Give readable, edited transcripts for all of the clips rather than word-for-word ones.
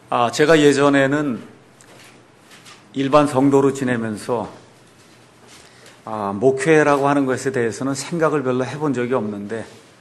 제가 예전에는 일반 성도로 지내면서 목회라고 하는 것에 대해서는 생각을 별로 해본 적이 없는데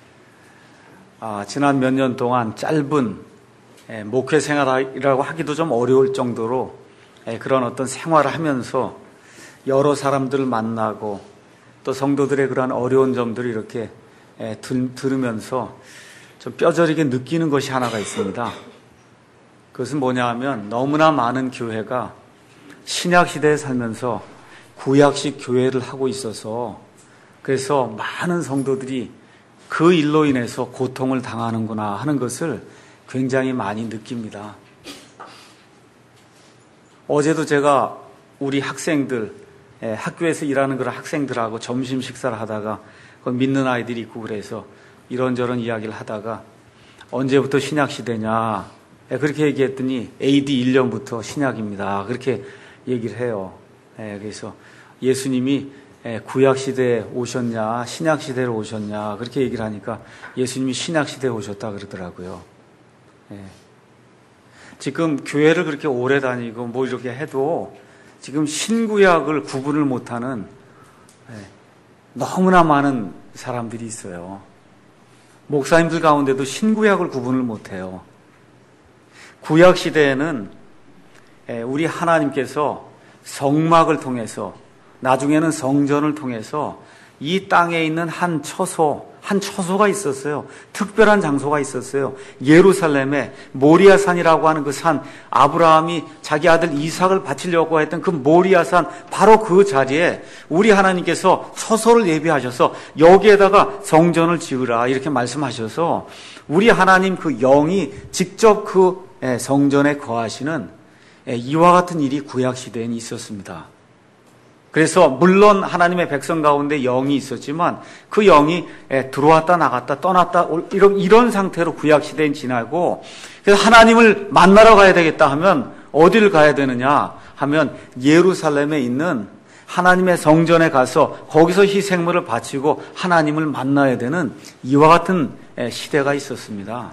지난 몇 년 동안 짧은 목회 생활이라고 하기도 좀 어려울 정도로 그런 어떤 생활을 하면서 여러 사람들을 만나고 또 성도들의 그런 어려운 점들을 이렇게 들으면서 좀 뼈저리게 느끼는 것이 하나가 있습니다. 그것은 뭐냐 하면 너무나 많은 교회가 신약시대에 살면서 구약식 교회를 하고 있어서 그래서 많은 성도들이 그 일로 인해서 고통을 당하는구나 하는 것을 굉장히 많이 느낍니다. 어제도 제가 우리 학생들, 학교에서 일하는 그런 학생들하고 점심 식사를 하다가 믿는 아이들이 있고 그래서 이런저런 이야기를 하다가 언제부터 신약시대냐 그렇게 얘기했더니 AD 1년부터 신약입니다. 그렇게 얘기를 해요. 그래서 예수님이 구약시대에 오셨냐 신약시대로 오셨냐 그렇게 얘기를 하니까 예수님이 신약시대에 오셨다 그러더라고요. 지금 교회를 그렇게 오래 다니고 뭐 이렇게 해도 지금 신구약을 구분을 못하는 너무나 많은 사람들이 있어요. 목사님들 가운데도 신구약을 구분을 못해요. 구약시대에는 우리 하나님께서 성막을 통해서 나중에는 성전을 통해서 이 땅에 있는 한 처소가 있었어요. 특별한 장소가 있었어요. 예루살렘에 모리아산이라고 하는 그 산, 아브라함이 자기 아들 이삭을 바치려고 했던 그 모리아산 바로 그 자리에 우리 하나님께서 처소를 예비하셔서 여기에다가 성전을 지으라 이렇게 말씀하셔서 우리 하나님 그 영이 직접 그 성전에 거하시는 이와 같은 일이 구약시대에는 있었습니다. 그래서 물론 하나님의 백성 가운데 영이 있었지만 그 영이 들어왔다 나갔다 떠났다 이런 상태로 구약시대엔 지나고 그래서 하나님을 만나러 가야 되겠다 하면 어디를 가야 되느냐 하면 예루살렘에 있는 하나님의 성전에 가서 거기서 희생물을 바치고 하나님을 만나야 되는 이와 같은 시대가 있었습니다.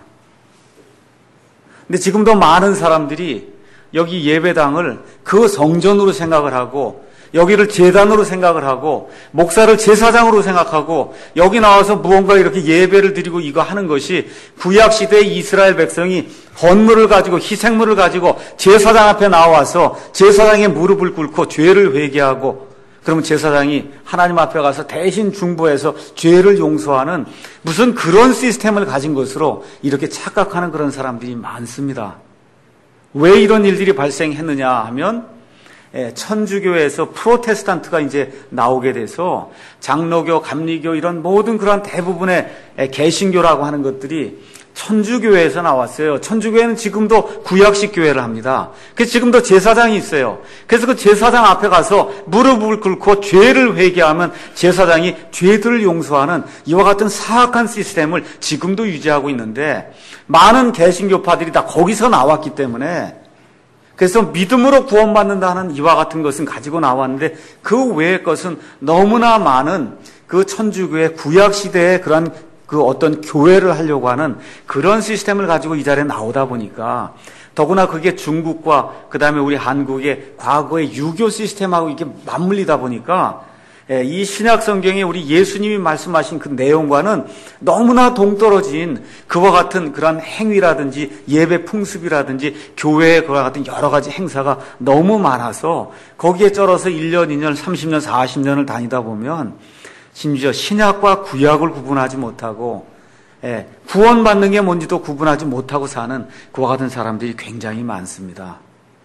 근데 지금도 많은 사람들이 여기 예배당을 그 성전으로 생각을 하고 여기를 제단으로 생각을 하고 목사를 제사장으로 생각하고 여기 나와서 무언가 이렇게 예배를 드리고 이거 하는 것이 구약시대의 이스라엘 백성이 헌물을 가지고 희생물을 가지고 제사장 앞에 나와서 제사장의 무릎을 꿇고 죄를 회개하고 그러면 제사장이 하나님 앞에 가서 대신 중보해서 죄를 용서하는 무슨 그런 시스템을 가진 것으로 이렇게 착각하는 그런 사람들이 많습니다. 왜 이런 일들이 발생했느냐 하면 천주교에서 프로테스탄트가 이제 나오게 돼서 장로교, 감리교 이런 모든 그런 대부분의 개신교라고 하는 것들이 천주교에서 나왔어요. 천주교회는 지금도 구약식 교회를 합니다. 그래서 지금도 제사장이 있어요. 그래서 그 제사장 앞에 가서 무릎을 꿇고 죄를 회개하면 제사장이 죄들을 용서하는 이와 같은 사악한 시스템을 지금도 유지하고 있는데 많은 개신교파들이 다 거기서 나왔기 때문에 그래서 믿음으로 구원받는다는 이와 같은 것은 가지고 나왔는데 그 외의 것은 너무나 많은 그 천주교의 구약시대의 그런 그 어떤 교회를 하려고 하는 그런 시스템을 가지고 이 자리에 나오다 보니까 더구나 그게 중국과 그 다음에 우리 한국의 과거의 유교 시스템하고 이게 맞물리다 보니까 이 신약 성경에 우리 예수님이 말씀하신 그 내용과는 너무나 동떨어진 그와 같은 그런 행위라든지 예배 풍습이라든지 교회의 그와 같은 여러 가지 행사가 너무 많아서 거기에 쩔어서 1년, 2년, 30년, 40년을 다니다 보면 심지어 신약과 구약을 구분하지 못하고 구원받는 게 뭔지도 구분하지 못하고 사는 그와 같은 사람들이 굉장히 많습니다.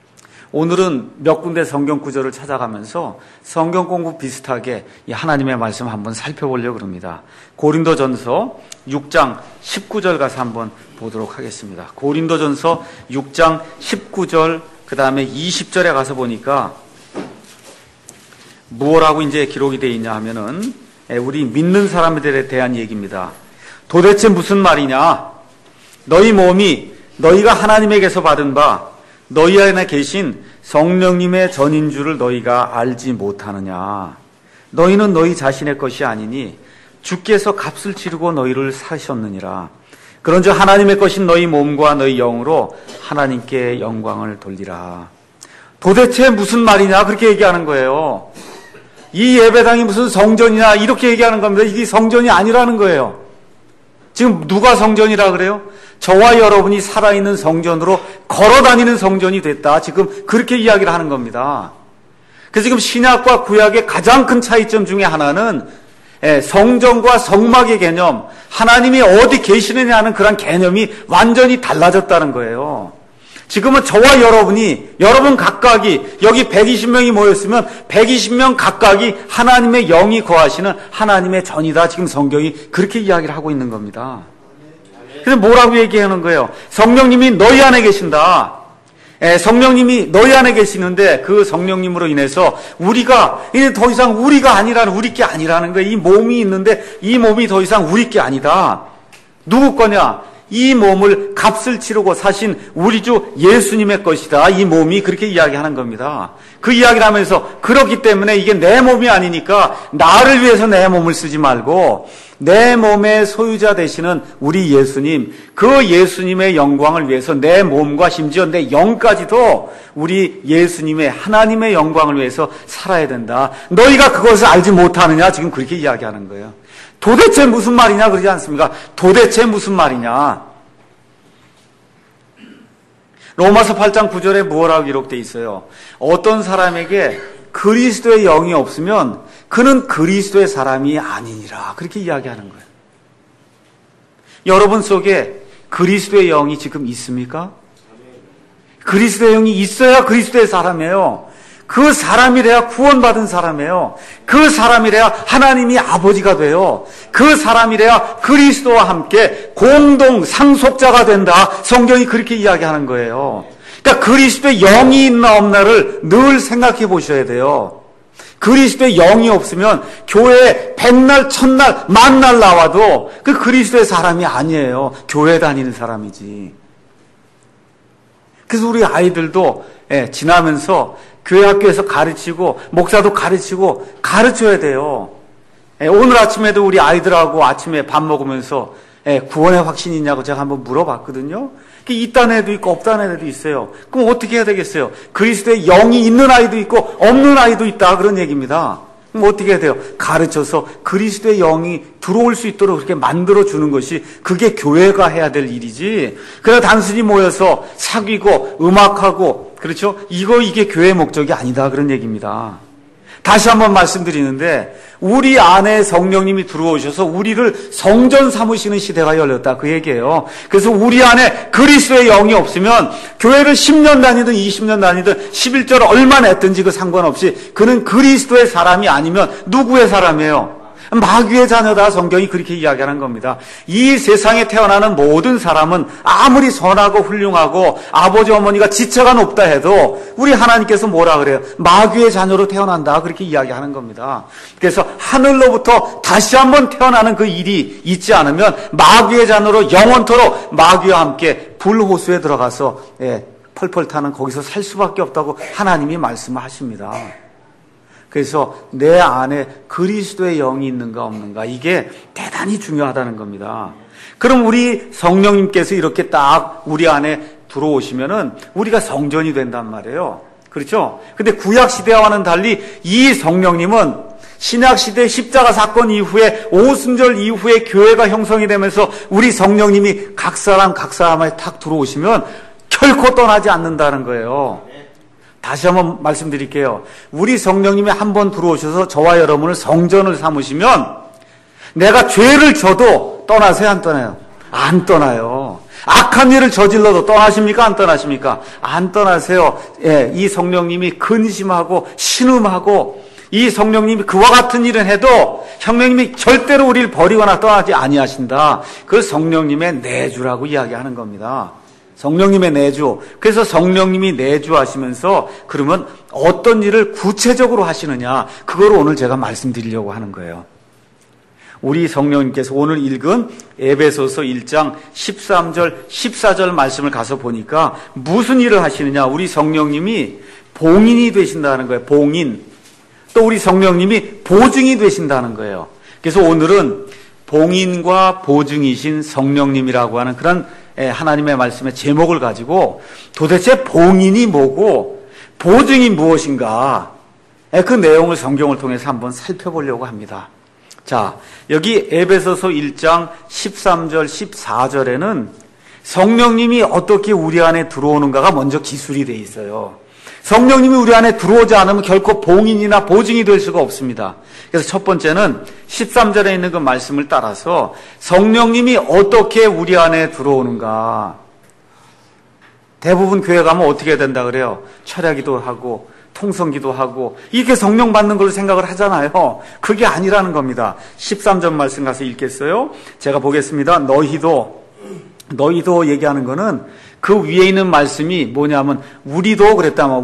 오늘은 몇 군데 성경 구절을 찾아가면서 성경 공부 비슷하게 이 하나님의 말씀 한번 살펴보려고 합니다. 고린도전서 6장 19절 가서 한번 보도록 하겠습니다. 고린도전서 6장 19절 그 다음에 20절에 가서 보니까 무엇라고 이제 기록이 되어 있냐 하면은 우리 믿는 사람들에 대한 얘기입니다. 도대체 무슨 말이냐? 너희 몸이 너희가 하나님에게서 받은 바 너희 안에 계신 성령님의 전인 줄을 너희가 알지 못하느냐? 너희는 너희 자신의 것이 아니니 주께서 값을 치르고 너희를 사셨느니라. 그런즉 하나님의 것인 너희 몸과 너희 영으로 하나님께 영광을 돌리라. 도대체 무슨 말이냐 그렇게 얘기하는 거예요. 이 예배당이 무슨 성전이냐 이렇게 얘기하는 겁니다. 이게 성전이 아니라는 거예요. 지금 누가 성전이라 그래요? 저와 여러분이 살아있는 성전으로 걸어다니는 성전이 됐다. 지금 그렇게 이야기를 하는 겁니다. 그래서 지금 신약과 구약의 가장 큰 차이점 중에 하나는 성전과 성막의 개념, 하나님이 어디 계시느냐는 그런 개념이 완전히 달라졌다는 거예요. 지금은 저와 여러분 각각이 여기 120명이 모였으면 120명 각각이 하나님의 영이 거하시는 하나님의 전이다. 지금 성경이 그렇게 이야기를 하고 있는 겁니다. 그래서 뭐라고 얘기하는 거예요? 성령님이 너희 안에 계신다. 성령님이 너희 안에 계시는데 그 성령님으로 인해서 우리가 이제 더 이상 우리가 아니라는 우리 게 아니라는 거예요. 이 몸이 있는데 이 몸이 더 이상 우리 게 아니다. 누구 거냐? 이 몸을 값을 치르고 사신 우리 주 예수님의 것이다. 이 몸이 그렇게 이야기하는 겁니다. 그 이야기를 하면서 그렇기 때문에 이게 내 몸이 아니니까 나를 위해서 내 몸을 쓰지 말고 내 몸의 소유자 되시는 우리 예수님, 그 예수님의 영광을 위해서 내 몸과 심지어 내 영까지도 우리 예수님의 하나님의 영광을 위해서 살아야 된다. 너희가 그것을 알지 못하느냐? 지금 그렇게 이야기하는 거예요. 도대체 무슨 말이냐 그러지 않습니까? 도대체 무슨 말이냐? 로마서 8장 9절에 뭐라고 기록되어 있어요? 어떤 사람에게 그리스도의 영이 없으면 그는 그리스도의 사람이 아니니라. 그렇게 이야기하는 거예요. 여러분 속에 그리스도의 영이 지금 있습니까? 그리스도의 영이 있어야 그리스도의 사람이에요. 그 사람이래야 구원받은 사람이에요. 그 사람이래야 하나님이 아버지가 돼요. 그 사람이래야 그리스도와 함께 공동 상속자가 된다. 성경이 그렇게 이야기하는 거예요. 그러니까 그리스도의 영이 있나 없나를 늘 생각해 보셔야 돼요. 그리스도의 영이 없으면 교회에 백날, 천날, 만날 나와도 그 그리스도의 사람이 아니에요. 교회 다니는 사람이지. 그래서 우리 아이들도 지나면서 교회 학교에서 가르치고 목사도 가르치고 가르쳐야 돼요. 오늘 아침에도 우리 아이들하고 아침에 밥 먹으면서 구원의 확신이 있냐고 제가 한번 물어봤거든요. 있다는 애도 있고 없다는 애도 있어요. 그럼 어떻게 해야 되겠어요? 그리스도의 영이 있는 아이도 있고 없는 아이도 있다 그런 얘기입니다. 그럼 어떻게 해야 돼요? 가르쳐서 그리스도의 영이 들어올 수 있도록 그렇게 만들어주는 것이 그게 교회가 해야 될 일이지. 그냥 단순히 모여서 사귀고 음악하고 그렇죠? 이게 교회의 목적이 아니다 그런 얘기입니다. 다시 한번 말씀드리는데 우리 안에 성령님이 들어오셔서 우리를 성전 삼으시는 시대가 열렸다 그 얘기예요. 그래서 우리 안에 그리스도의 영이 없으면 교회를 10년 다니든 20년 다니든 11절 얼마나 했든지 그 상관없이 그는 그리스도의 사람이 아니면 누구의 사람이에요? 마귀의 자녀다. 성경이 그렇게 이야기하는 겁니다. 이 세상에 태어나는 모든 사람은 아무리 선하고 훌륭하고 아버지 어머니가 지체가 높다 해도 우리 하나님께서 뭐라 그래요? 마귀의 자녀로 태어난다 그렇게 이야기하는 겁니다. 그래서 하늘로부터 다시 한번 태어나는 그 일이 있지 않으면 마귀의 자녀로 영원토록 마귀와 함께 불호수에 들어가서 펄펄 타는 거기서 살 수밖에 없다고 하나님이 말씀하십니다. 그래서 내 안에 그리스도의 영이 있는가 없는가 이게 대단히 중요하다는 겁니다. 그럼 우리 성령님께서 이렇게 딱 우리 안에 들어오시면은 우리가 성전이 된단 말이에요. 그렇죠? 근데 구약 시대와는 달리 이 성령님은 신약 시대 십자가 사건 이후에 오순절 이후에 교회가 형성이 되면서 우리 성령님이 각 사람에 탁 들어오시면 결코 떠나지 않는다는 거예요. 다시 한번 말씀드릴게요. 우리 성령님이 한번 들어오셔서 저와 여러분을 성전을 삼으시면 내가 죄를 져도 떠나세요? 안 떠나요? 안 떠나요. 악한 일을 저질러도 떠나십니까? 안 떠나십니까? 안 떠나세요. 이 성령님이 근심하고 신음하고 이 성령님이 그와 같은 일을 해도 성령님이 절대로 우리를 버리거나 떠나지 아니하신다. 그 성령님의 내주라고 이야기하는 겁니다. 성령님의 내주. 그래서 성령님이 내주하시면서 그러면 어떤 일을 구체적으로 하시느냐. 그걸 오늘 제가 말씀드리려고 하는 거예요. 우리 성령님께서 오늘 읽은 에베소서 1장 13절, 14절 말씀을 가서 보니까 무슨 일을 하시느냐. 우리 성령님이 봉인이 되신다는 거예요. 봉인. 또 우리 성령님이 보증이 되신다는 거예요. 그래서 오늘은 봉인과 보증이신 성령님이라고 하는 그런 하나님의 말씀의 제목을 가지고 도대체 봉인이 뭐고 보증이 무엇인가, 그 내용을 성경을 통해서 한번 살펴보려고 합니다. 자, 여기 에베소서 1장 13절 14절에는 성령님이 어떻게 우리 안에 들어오는가가 먼저 기술이 돼 있어요. 성령님이 우리 안에 들어오지 않으면 결코 봉인이나 보증이 될 수가 없습니다. 그래서 첫 번째는 13절에 있는 그 말씀을 따라서 성령님이 어떻게 우리 안에 들어오는가. 대부분 교회 가면 어떻게 된다 그래요? 철야기도 하고 통성기도 하고 이렇게 성령 받는 걸로 생각을 하잖아요. 그게 아니라는 겁니다. 13절 말씀 가서 읽겠어요? 제가 보겠습니다. 너희도 얘기하는 거는 그 위에 있는 말씀이 뭐냐면 우리도 그랬다면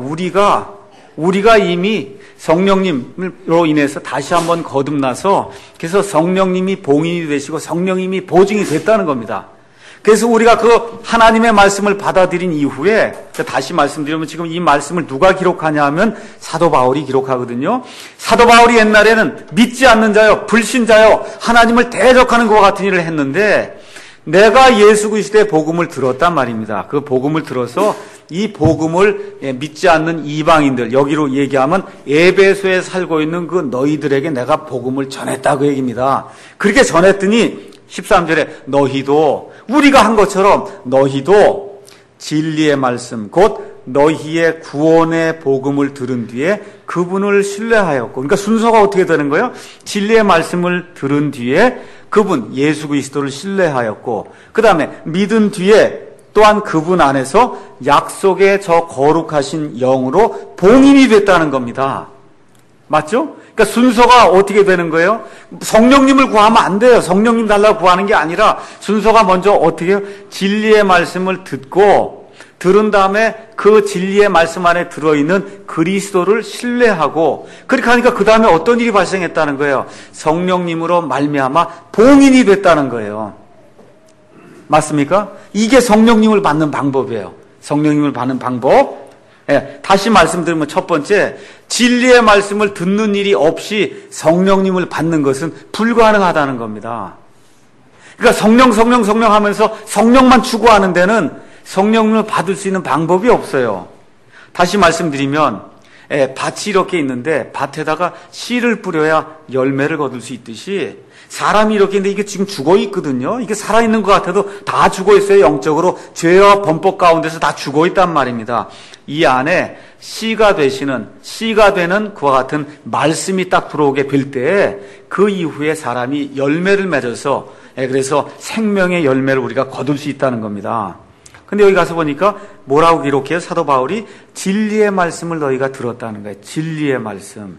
우리가 이미 성령님으로 인해서 다시 한번 거듭나서 그래서 성령님이 봉인이 되시고 성령님이 보증이 됐다는 겁니다. 그래서 우리가 그 하나님의 말씀을 받아들인 이후에 다시 말씀드리면 지금 이 말씀을 누가 기록하냐 하면 사도 바울이 기록하거든요. 사도 바울이 옛날에는 믿지 않는 자요, 불신자요, 하나님을 대적하는 것과 같은 일을 했는데 내가 예수 그리스도의 복음을 들었단 말입니다. 그 복음을 들어서 이 복음을 믿지 않는 이방인들, 여기로 얘기하면 에베소에 살고 있는 그 너희들에게 내가 복음을 전했다 그 얘기입니다. 그렇게 전했더니 13절에 너희도 우리가 한 것처럼 너희도 진리의 말씀 곧 너희의 구원의 복음을 들은 뒤에 그분을 신뢰하였고, 그러니까 순서가 어떻게 되는 거예요? 진리의 말씀을 들은 뒤에 그분 예수 그리스도를 신뢰하였고, 그 다음에 믿은 뒤에 또한 그분 안에서 약속의 저 거룩하신 영으로 봉인이 됐다는 겁니다. 맞죠? 그러니까 순서가 어떻게 되는 거예요? 성령님을 구하면 안 돼요. 성령님 달라고 구하는 게 아니라 순서가 먼저 어떻게 해요? 진리의 말씀을 듣고 들은 다음에 그 진리의 말씀 안에 들어있는 그리스도를 신뢰하고, 그렇게 하니까 그 다음에 어떤 일이 발생했다는 거예요? 성령님으로 말미암아 봉인이 됐다는 거예요. 맞습니까? 이게 성령님을 받는 방법이에요. 성령님을 받는 방법. 다시 말씀드리면 첫 번째, 진리의 말씀을 듣는 일이 없이 성령님을 받는 것은 불가능하다는 겁니다. 그러니까 성령 하면서 성령만 추구하는 데는 성령님을 받을 수 있는 방법이 없어요. 다시 말씀드리면 밭이 이렇게 있는데 밭에다가 씨를 뿌려야 열매를 거둘 수 있듯이 사람이 이렇게 있는데 이게 지금 죽어 있거든요. 이게 살아있는 것 같아도 다 죽어 있어요. 영적으로 죄와 범법 가운데서 다 죽어 있단 말입니다. 이 안에 씨가 되는 그와 같은 말씀이 딱 들어오게 될 때 그 이후에 사람이 열매를 맺어서 그래서 생명의 열매를 우리가 거둘 수 있다는 겁니다. 근데 여기 가서 보니까 뭐라고 기록해요? 사도 바울이 진리의 말씀을 너희가 들었다는 거예요. 진리의 말씀.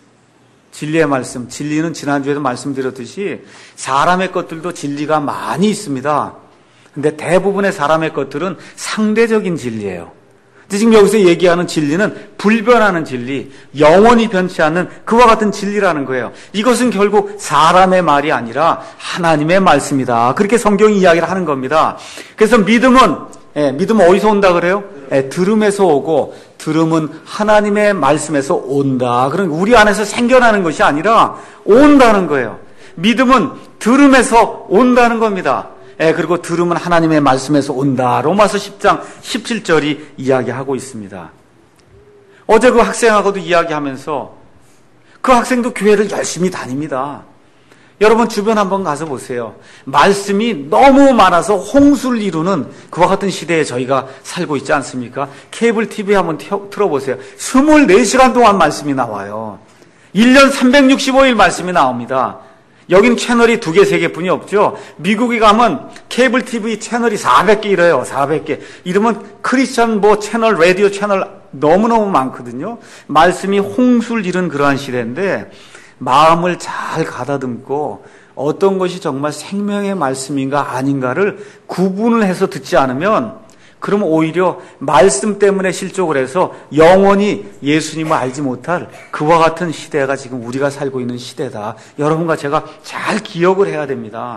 진리는 지난주에도 말씀드렸듯이 사람의 것들도 진리가 많이 있습니다. 근데 대부분의 사람의 것들은 상대적인 진리예요. 근데 지금 여기서 얘기하는 진리는 불변하는 진리, 영원히 변치 않는 그와 같은 진리라는 거예요. 이것은 결국 사람의 말이 아니라 하나님의 말씀이다. 그렇게 성경이 이야기를 하는 겁니다. 그래서 믿음은 어디서 온다 그래요? 들음에서 오고, 들음은 하나님의 말씀에서 온다. 그러니까 우리 안에서 생겨나는 것이 아니라 온다는 거예요. 믿음은 들음에서 온다는 겁니다. 그리고 들음은 하나님의 말씀에서 온다. 로마서 10장 17절이 이야기하고 있습니다. 어제 그 학생하고도 이야기하면서 그 학생도 교회를 열심히 다닙니다. 여러분 주변 한번 가서 보세요. 말씀이 너무 많아서 홍수를 이루는 그와 같은 시대에 저희가 살고 있지 않습니까? 케이블 TV 한번 틀어보세요. 24시간 동안 말씀이 나와요. 1년 365일 말씀이 나옵니다. 여긴 채널이 2개, 3개 뿐이 없죠. 미국에 가면 케이블 TV 채널이 400개 이래요. 400개. 이러면 크리스천 채널, 라디오 채널 너무너무 많거든요. 말씀이 홍수를 이룬 그러한 시대인데 마음을 잘 가다듬고 어떤 것이 정말 생명의 말씀인가 아닌가를 구분을 해서 듣지 않으면 그러면 오히려 말씀 때문에 실족을 해서 영원히 예수님을 알지 못할 그와 같은 시대가 지금 우리가 살고 있는 시대다. 여러분과 제가 잘 기억을 해야 됩니다.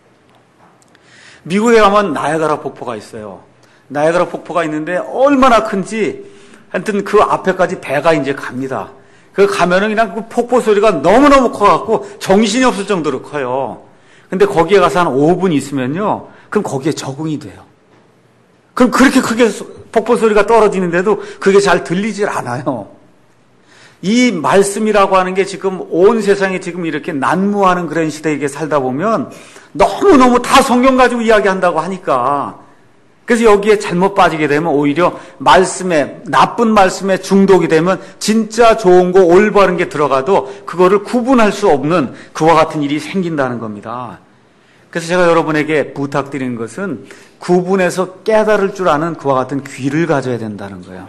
미국에 가면 나야가라 폭포가 있어요. 나야가라 폭포가 있는데 얼마나 큰지 하여튼 그 앞에까지 배가 이제 갑니다. 그 가면은 그냥 그 폭포 소리가 너무너무 커갖고 정신이 없을 정도로 커요. 근데 거기에 가서 한 5분 있으면요. 그럼 거기에 적응이 돼요. 그럼 그렇게 크게 폭포 소리가 떨어지는데도 그게 잘 들리질 않아요. 이 말씀이라고 하는 게 지금 온 세상에 지금 이렇게 난무하는 그런 시대에 살다 보면 너무너무 다 성경 가지고 이야기한다고 하니까 그래서 여기에 잘못 빠지게 되면 오히려 말씀에, 나쁜 말씀에 중독이 되면 진짜 좋은 거 올바른 게 들어가도 그거를 구분할 수 없는 그와 같은 일이 생긴다는 겁니다. 그래서 제가 여러분에게 부탁드리는 것은 구분해서 깨달을 줄 아는 그와 같은 귀를 가져야 된다는 거예요.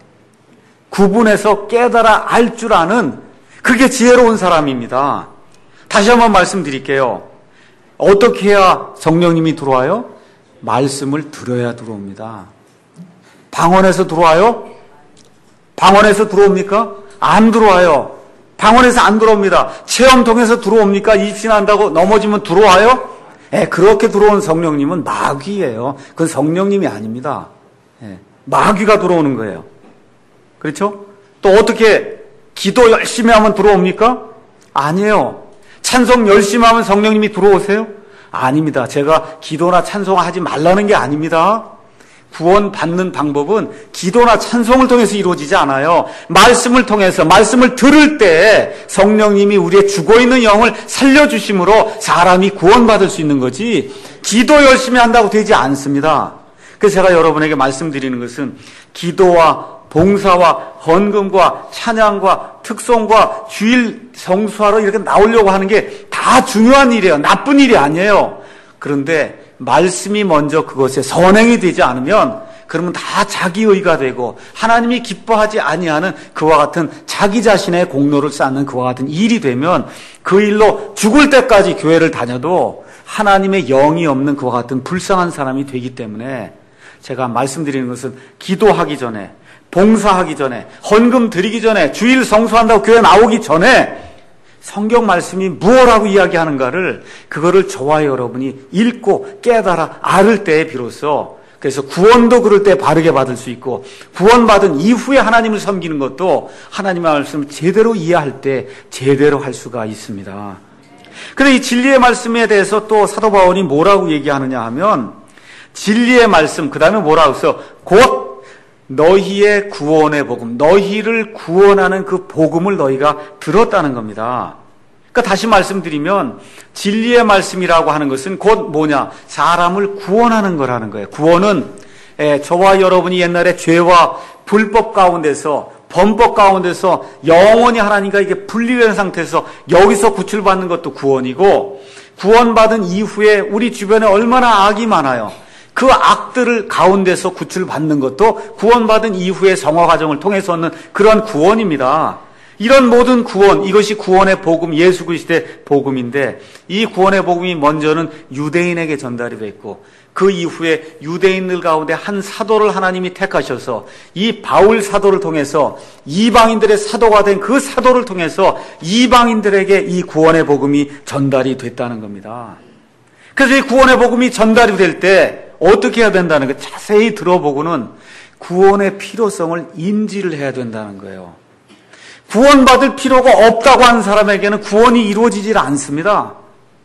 구분해서 깨달아 알 줄 아는 그게 지혜로운 사람입니다. 다시 한번 말씀드릴게요. 어떻게 해야 성령님이 들어와요? 말씀을 들어야 들어옵니다. 방언에서 들어와요? 방언에서 들어옵니까? 안 들어와요. 방언에서 안 들어옵니다. 체험 통해서 들어옵니까? 입신한다고 넘어지면 들어와요? 그렇게 들어오는 성령님은 마귀예요. 그건 성령님이 아닙니다. 마귀가 들어오는 거예요. 그렇죠? 또 어떻게 기도 열심히 하면 들어옵니까? 아니에요. 찬송 열심히 하면 성령님이 들어오세요? 아닙니다. 제가 기도나 찬송하지 말라는 게 아닙니다. 구원 받는 방법은 기도나 찬송을 통해서 이루어지지 않아요. 말씀을 통해서, 말씀을 들을 때 성령님이 우리의 죽어있는 영을 살려주심으로 사람이 구원받을 수 있는 거지 기도 열심히 한다고 되지 않습니다. 그래서 제가 여러분에게 말씀드리는 것은 기도와 봉사와 헌금과 찬양과 특송과 주일 성수하러 이렇게 나오려고 하는 게 다 중요한 일이에요. 나쁜 일이 아니에요. 그런데 말씀이 먼저 그것에 선행이 되지 않으면 그러면 다 자기의가 되고 하나님이 기뻐하지 아니하는 그와 같은 자기 자신의 공로를 쌓는 그와 같은 일이 되면 그 일로 죽을 때까지 교회를 다녀도 하나님의 영이 없는 그와 같은 불쌍한 사람이 되기 때문에 제가 말씀드리는 것은 기도하기 전에, 봉사하기 전에, 헌금 드리기 전에, 주일 성수한다고 교회 나오기 전에 성경 말씀이 무엇라고 이야기하는가를 그거를 저와 여러분이 읽고 깨달아 알을 때에 비로소 그래서 구원도 그럴 때 바르게 받을 수 있고 구원받은 이후에 하나님을 섬기는 것도 하나님의 말씀을 제대로 이해할 때 제대로 할 수가 있습니다. 그런데 이 진리의 말씀에 대해서 또 사도 바울이 뭐라고 얘기하느냐 하면 진리의 말씀 그 다음에 뭐라고 해서 곧 너희의 구원의 복음, 너희를 구원하는 그 복음을 너희가 들었다는 겁니다. 그러니까 다시 말씀드리면 진리의 말씀이라고 하는 것은 곧 뭐냐? 사람을 구원하는 거라는 거예요. 구원은 저와 여러분이 옛날에 죄와 불법 가운데서 범법 가운데서 영원히 하나님과 이게 분리된 상태에서 여기서 구출받는 것도 구원이고 구원받은 이후에 우리 주변에 얼마나 악이 많아요. 그 악들을 가운데서 구출받는 것도 구원받은 이후의 성화 과정을 통해서 얻는 그런 구원입니다. 이런 모든 구원, 이것이 구원의 복음, 예수 그리스도의 복음인데 이 구원의 복음이 먼저는 유대인에게 전달이 됐고 그 이후에 유대인들 가운데 한 사도를 하나님이 택하셔서 이 바울 사도를 통해서 이방인들의 사도가 된 그 사도를 통해서 이방인들에게 이 구원의 복음이 전달이 됐다는 겁니다. 그래서 이 구원의 복음이 전달이 될 때 어떻게 해야 된다는 거 자세히 들어보고는 구원의 필요성을 인지를 해야 된다는 거예요. 구원받을 필요가 없다고 하는 사람에게는 구원이 이루어지질 않습니다.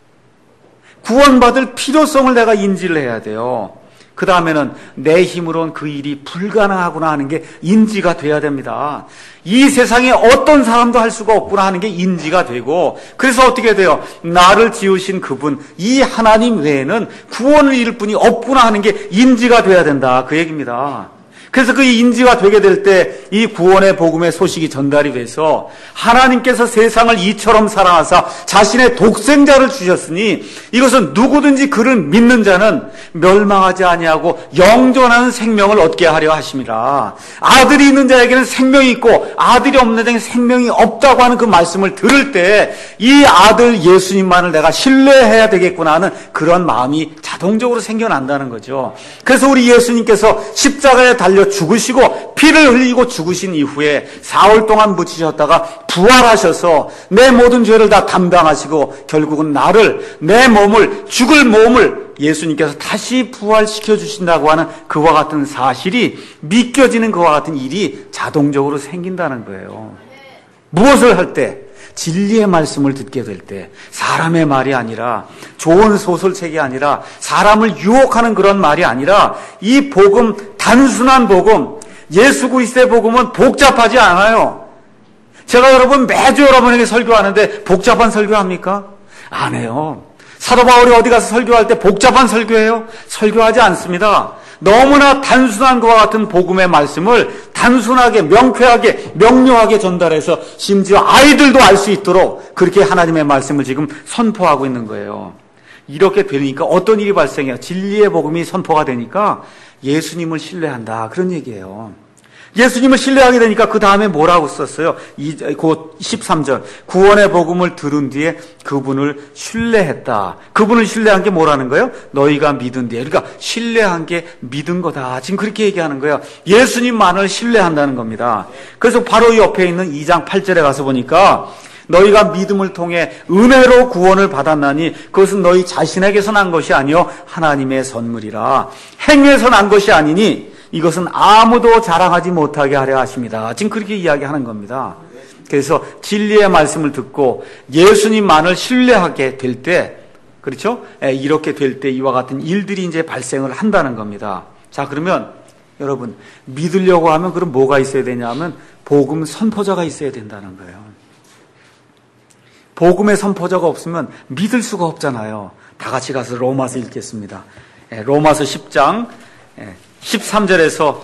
구원받을 필요성을 내가 인지를 해야 돼요. 그 다음에는 내 힘으로는 그 일이 불가능하구나 하는 게 인지가 돼야 됩니다. 이 세상에 어떤 사람도 할 수가 없구나 하는 게 인지가 되고 그래서 어떻게 돼요? 나를 지으신 그분, 이 하나님 외에는 구원을 이룰 분이 없구나 하는 게 인지가 돼야 된다. 그 얘기입니다. 그래서 그 인지가 되게 될 때 이 구원의 복음의 소식이 전달이 돼서 하나님께서 세상을 이처럼 사랑하사 자신의 독생자를 주셨으니 이것은 누구든지 그를 믿는 자는 멸망하지 아니하고 영존하는 생명을 얻게 하려 하심이라. 아들이 있는 자에게는 생명이 있고 아들이 없는 자에게는 생명이 없다고 하는 그 말씀을 들을 때 이 아들 예수님만을 내가 신뢰해야 되겠구나 하는 그런 마음이 자동적으로 생겨난다는 거죠. 그래서 우리 예수님께서 십자가에 달려 죽으시고 피를 흘리고 죽으신 이후에 4월 동안 묻히셨다가 부활하셔서 내 모든 죄를 다 담당하시고 결국은 나를 내 몸을 죽을 몸을 예수님께서 다시 부활시켜 주신다고 하는 그와 같은 사실이 믿겨지는 그와 같은 일이 자동적으로 생긴다는 거예요. 무엇을 할 때? 진리의 말씀을 듣게 될 때, 사람의 말이 아니라, 좋은 소설책이 아니라, 사람을 유혹하는 그런 말이 아니라, 이 복음, 단순한 복음, 예수 그리스도의 복음은 복잡하지 않아요. 제가 매주 여러분에게 설교하는데 복잡한 설교합니까? 안 해요. 사도 바울이 어디 가서 설교할 때 복잡한 설교해요? 설교하지 않습니다. 너무나 단순한 것과 같은 복음의 말씀을 단순하게, 명쾌하게, 명료하게 전달해서 심지어 아이들도 알 수 있도록 그렇게 하나님의 말씀을 지금 선포하고 있는 거예요. 이렇게 되니까 어떤 일이 발생해요? 진리의 복음이 선포가 되니까 예수님을 신뢰한다. 그런 얘기예요. 예수님을 신뢰하게 되니까 그 다음에 뭐라고 썼어요? 곧 13절. 구원의 복음을 들은 뒤에 그분을 신뢰했다. 그분을 신뢰한 게 뭐라는 거예요? 너희가 믿은 뒤에. 그러니까 신뢰한 게 믿은 거다. 지금 그렇게 얘기하는 거예요. 예수님만을 신뢰한다는 겁니다. 그래서 바로 옆에 있는 2장 8절에 가서 보니까 너희가 믿음을 통해 은혜로 구원을 받았나니 그것은 너희 자신에게서 난 것이 아니요 하나님의 선물이라. 행위에서 난 것이 아니니 이것은 아무도 자랑하지 못하게 하려 하십니다. 지금 그렇게 이야기하는 겁니다. 그래서 진리의 말씀을 듣고 예수님만을 신뢰하게 될 때, 그렇죠? 이렇게 될 때 이와 같은 일들이 이제 발생을 한다는 겁니다. 자, 그러면 여러분, 믿으려고 하면 그럼 뭐가 있어야 되냐면 복음 선포자가 있어야 된다는 거예요. 복음의 선포자가 없으면 믿을 수가 없잖아요. 다 같이 가서 로마서 읽겠습니다. 로마서 10장 13절에서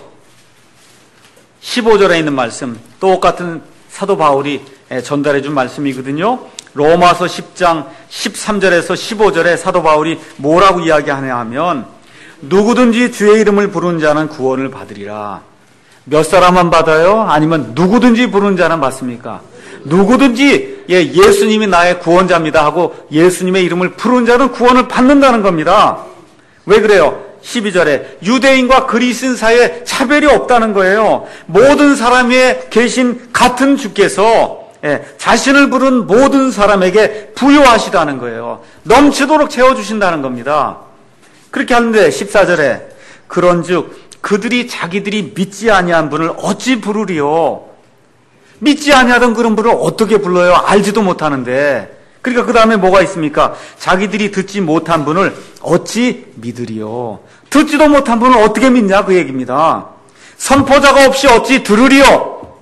15절에 있는 말씀, 똑같은 사도 바울이 전달해 준 말씀이거든요. 로마서 10장 13절에서 15절에 사도 바울이 뭐라고 이야기하냐 하면 누구든지 주의 이름을 부르는 자는 구원을 받으리라. 몇 사람만 받아요? 아니면 누구든지 부르는 자는 받습니까? 누구든지 예수님이 나의 구원자입니다 하고 예수님의 이름을 부르는 자는 구원을 받는다는 겁니다. 왜 그래요? 12절에 유대인과 그리스인 사이에 차별이 없다는 거예요. 모든 사람에 계신 같은 주께서 자신을 부른 모든 사람에게 부여하시다는 거예요. 넘치도록 채워주신다는 겁니다. 그렇게 하는데 14절에 그런즉 그들이 자기들이 믿지 아니한 분을 어찌 부르리요? 믿지 아니하던 그런 분을 어떻게 불러요? 알지도 못하는데. 그러니까 그 다음에 뭐가 있습니까? 자기들이 듣지 못한 분을 어찌 믿으리요? 듣지도 못한 분을 어떻게 믿냐? 그 얘기입니다. 선포자가 없이 어찌 들으리요?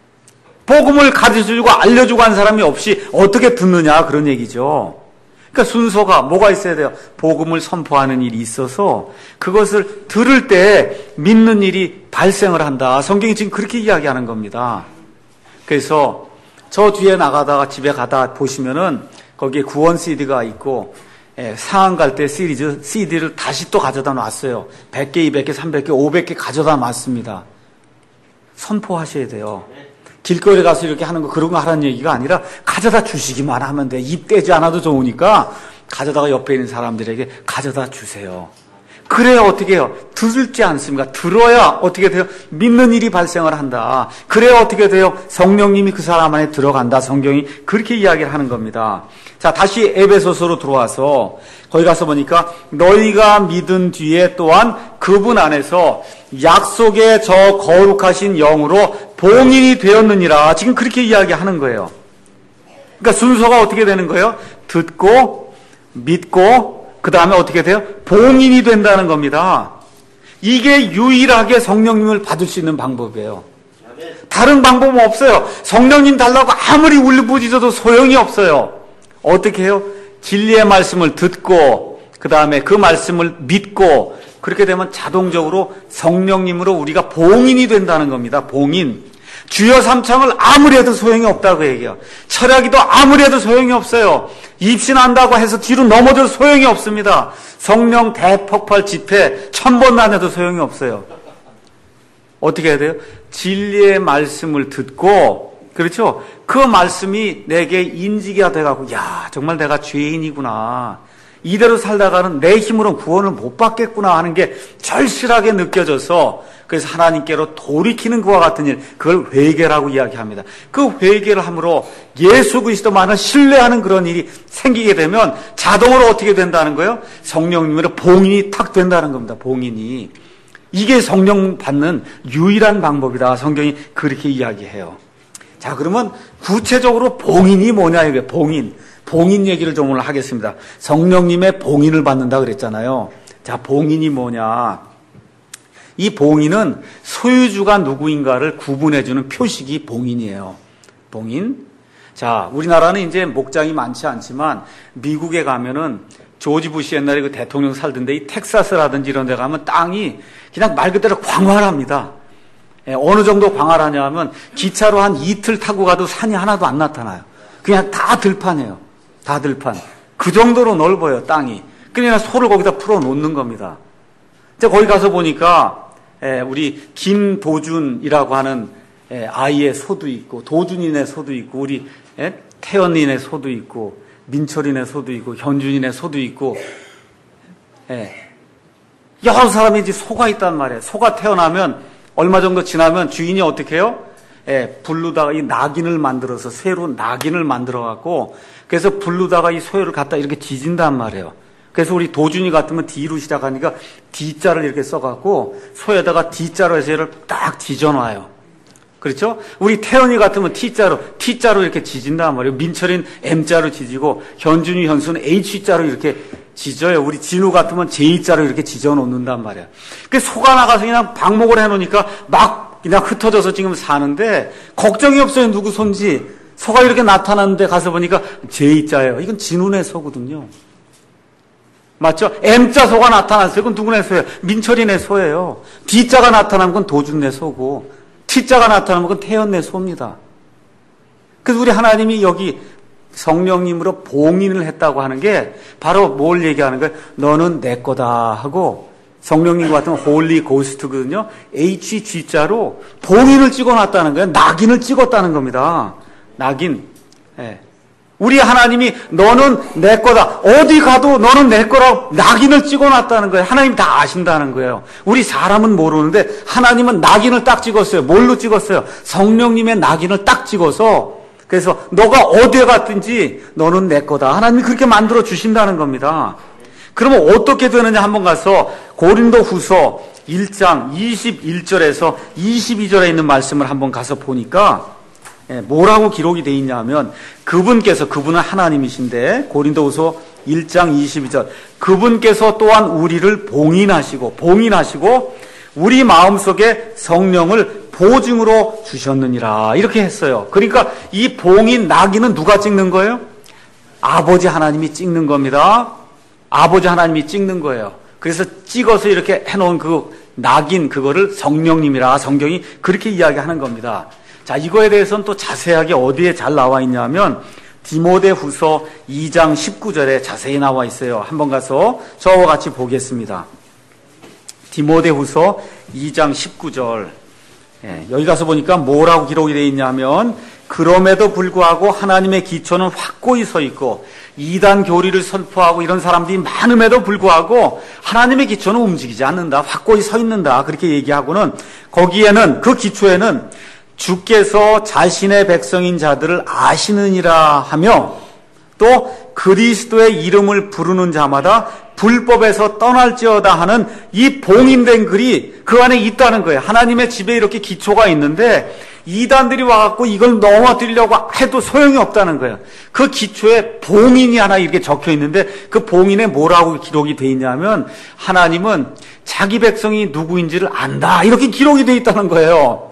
복음을 가르쳐주고 알려주고 한 사람이 없이 어떻게 듣느냐? 그런 얘기죠. 그러니까 순서가 뭐가 있어야 돼요? 복음을 선포하는 일이 있어서 그것을 들을 때 믿는 일이 발생을 한다. 성경이 지금 그렇게 이야기하는 겁니다. 그래서 저 뒤에 나가다가 집에 가다 보시면은 거기에 구원 CD가 있고 상황 갈 때 시리즈 CD를 다시 또 가져다 놨어요. 100개, 200개, 300개, 500개 가져다 놨습니다. 선포하셔야 돼요. 길거리 가서 이렇게 하는 거 그런 거 하라는 얘기가 아니라 가져다 주시기만 하면 돼. 입 떼지 않아도 좋으니까 가져다가 옆에 있는 사람들에게 가져다 주세요. 그래야 어떻게 해요? 들지 않습니까? 들어야 어떻게 돼요? 믿는 일이 발생을 한다. 그래야 어떻게 돼요? 성령님이 그 사람 안에 들어간다. 성경이 그렇게 이야기를 하는 겁니다. 자, 다시 에베소서로 들어와서 거기 가서 보니까 너희가 믿은 뒤에 또한 그분 안에서 약속의 저 거룩하신 영으로 봉인이 되었느니라. 지금 그렇게 이야기하는 거예요. 그러니까 순서가 어떻게 되는 거예요? 듣고 믿고 그 다음에 어떻게 돼요? 봉인이 된다는 겁니다. 이게 유일하게 성령님을 받을 수 있는 방법이에요. 다른 방법은 없어요. 성령님 달라고 아무리 울부짖어도 소용이 없어요. 어떻게 해요? 진리의 말씀을 듣고 그 다음에 그 말씀을 믿고 그렇게 되면 자동적으로 성령님으로 우리가 봉인이 된다는 겁니다. 봉인. 주여 삼창을 아무리 해도 소용이 없다고 얘기해요. 철야기도 아무리 해도 소용이 없어요. 입신한다고 해서 뒤로 넘어져도 소용이 없습니다. 성령 대폭발 집회 1000번 다녀도 소용이 없어요. 어떻게 해야 돼요? 진리의 말씀을 듣고, 그렇죠? 그 말씀이 내게 인지가 돼가고, 야, 정말 내가 죄인이구나. 이대로 살다가는 내 힘으로는 구원을 못 받겠구나 하는 게 절실하게 느껴져서 그래서 하나님께로 돌이키는 그와 같은 일, 그걸 회개라고 이야기합니다. 그 회개를 함으로 예수 그리스도만을 신뢰하는 그런 일이 생기게 되면 자동으로 어떻게 된다는 거예요? 성령님으로 봉인이 탁 된다는 겁니다. 봉인이. 이게 성령 받는 유일한 방법이다. 성경이 그렇게 이야기해요. 자, 그러면 구체적으로 봉인이 뭐냐, 이게 봉인. 봉인 얘기를 좀 오늘 하겠습니다. 성령님의 봉인을 받는다 그랬잖아요. 자, 봉인이 뭐냐. 이 봉인은 소유주가 누구인가를 구분해주는 표식이 봉인이에요. 봉인. 자, 우리나라는 이제 목장이 많지 않지만 미국에 가면은 조지 부시 옛날에 그 대통령 살던데 이 텍사스라든지 이런 데 가면 땅이 그냥 말 그대로 광활합니다. 어느 정도 광활하냐 하면 기차로 한 이틀 타고 가도 산이 하나도 안 나타나요. 그냥 다 들판이에요. 다 들판. 그 정도로 넓어요, 땅이. 그냥 소를 거기다 풀어 놓는 겁니다. 이제 거기 가서 보니까 우리 김도준이라고 하는 아이의 소도 있고, 도준이네 소도 있고, 우리 태연이네 소도 있고, 민철이네 소도 있고, 현준이네 소도 있고, 여러 사람이 이제 소가 있단 말이에요. 소가 태어나면 얼마 정도 지나면 주인이 어떻게 해요? 불르다가 이 낙인을 만들어서 새로 낙인을 만들어 갖고 그래서 불르다가 이 소를 갖다 이렇게 지진단 말이에요. 그래서 우리 도준이 같으면 D로 시작하니까 D자를 이렇게 써갖고 소에다가 D자로 해서 얘를 딱 지져놔요. 그렇죠? 우리 태연이 같으면 T자로 이렇게 지진단 말이에요. 민철이는 M자로 지지고 현준이, 현수는 H자로 이렇게 지져요. 우리 진우 같으면 J자로 이렇게 지져 놓는단 말이에요. 그래서 소가 나가서 그냥 방목을 해놓으니까 막 그냥 흩어져서 지금 사는데 걱정이 없어요. 누구 손지. 소가 이렇게 나타났는데 가서 보니까 J자예요. 이건 진우네 소거든요. 맞죠? M자 소가 나타났어요. 그건 누구네 소예요? 민철이네 소예요. D자가 나타나면 그건 도준네 소고 T자가 나타나면 그건 태연네 소입니다. 그래서 우리 하나님이 여기 성령님으로 봉인을 했다고 하는 게 바로 뭘 얘기하는 거예요? 너는 내 거다 하고 성령님 같은 홀리 고스트거든요. HG자로 봉인을 찍어놨다는 거예요. 낙인을 찍었다는 겁니다. 낙인. 우리 하나님이 너는 내 거다. 어디 가도 너는 내 거라고 낙인을 찍어놨다는 거예요. 하나님이 다 아신다는 거예요. 우리 사람은 모르는데 하나님은 낙인을 딱 찍었어요. 뭘로 찍었어요? 성령님의 낙인을 딱 찍어서 그래서 너가 어디에 갔든지 너는 내 거다. 하나님이 그렇게 만들어 주신다는 겁니다. 그러면 어떻게 되느냐 한번 가서 고린도 후서 1장 21절에서 22절에 있는 말씀을 한번 가서 보니까 뭐라고 기록이 되어 있냐면 그분은 하나님이신데 고린도후서 1장 22절 그분께서 또한 우리를 봉인하시고 우리 마음속에 성령을 보증으로 주셨느니라 이렇게 했어요. 그러니까 이 봉인 낙인은 누가 찍는 거예요? 아버지 하나님이 찍는 겁니다. 아버지 하나님이 찍는 거예요. 그래서 찍어서 이렇게 해놓은 그 낙인 그거를 성령님이라 성경이 그렇게 이야기하는 겁니다. 자, 이거에 대해서는 또 자세하게 어디에 잘 나와 있냐면 디모데후서 2장 19절에 자세히 나와 있어요. 한번 가서 저와 같이 보겠습니다. 디모데후서 2장 19절 여기 가서 보니까 뭐라고 기록이 되어 있냐면 그럼에도 불구하고 하나님의 기초는 확고히 서 있고 이단 교리를 선포하고 이런 사람들이 많음에도 불구하고 하나님의 기초는 움직이지 않는다. 확고히 서 있는다. 그렇게 얘기하고는 거기에는 그 기초에는 주께서 자신의 백성인 자들을 아시느니라 하며 또 그리스도의 이름을 부르는 자마다 불법에서 떠날지어다 하는 이 봉인된 글이 그 안에 있다는 거예요. 하나님의 집에 이렇게 기초가 있는데 이단들이 와갖고 이걸 넘어뜨리려고 해도 소용이 없다는 거예요. 그 기초에 봉인이 하나 이렇게 적혀 있는데 그 봉인에 뭐라고 기록이 돼 있냐면 하나님은 자기 백성이 누구인지를 안다 이렇게 기록이 돼 있다는 거예요.